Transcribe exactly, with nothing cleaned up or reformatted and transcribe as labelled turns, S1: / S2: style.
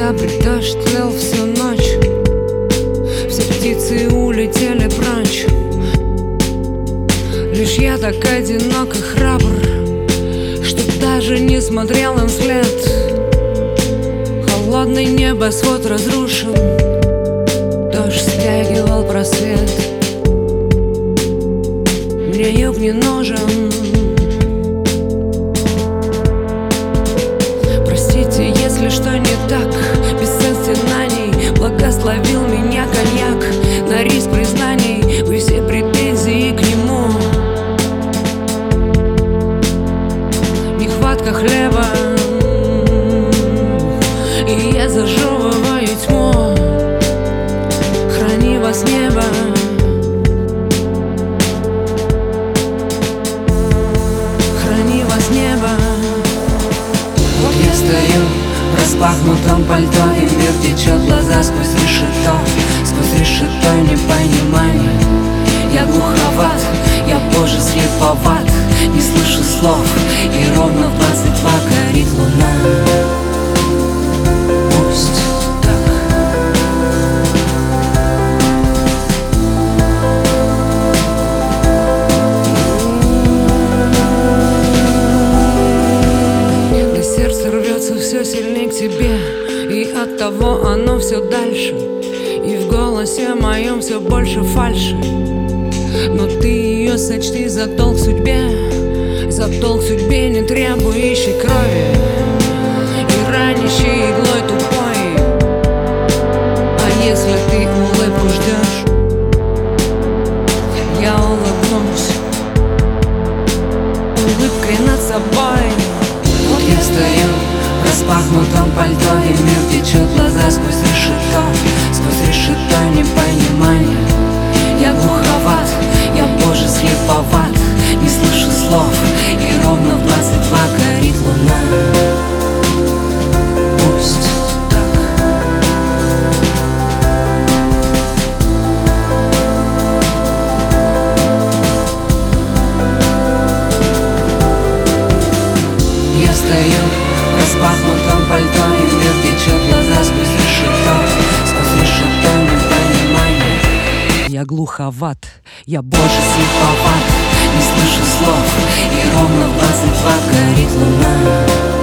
S1: Сентябрь, дождь лил всю ночь, все птицы улетели прочь. Лишь я так одинок и храбр, что даже не смотрел им вслед. Холодный небосвод разрушил, дождь стягивал просвет. Мне юг не нужен. Простите, если что не так, без стенаний благословил меня коньяк. На риск признаний вы все претензии к нему. Нехватка хлеба, и я зажевываю тьму. Храни вас небо, храни вас небо.
S2: Вот я стою в распахнутом пальто, и мир течет глаза сквозь решето, сквозь решето непонимание. Я глуховат, я, Боже, слеповат, не слышу слов, и ровно в двадцать два горит луна. Пусть так.
S1: Да сердце рвется все сильнее к тебе, и оттого оно все дальше, и в голосе моем все больше фальши. Но ты ее сочти за долг судьбе, за долг судьбе, не требующей крови и ранящей иглой тупой. А если ты улыбку ждешь, я улыбнусь улыбкой над собой.
S2: Вот я стою в распахнутом пальто, и мир течет глаза сквозь решето, сквозь решето непонимание. Я глуховат, я, Боже, слеповат, не слышу слов, и ровно в двадцать два горит луна. Пусть так. Я стою в распахнутом пальто, и мир течет глаза сквозь решето, сквозь решето непонимание.
S1: Я глуховат, я,
S2: Боже, слеповат, не слышу слов, и ровно в двадцать два горит луна.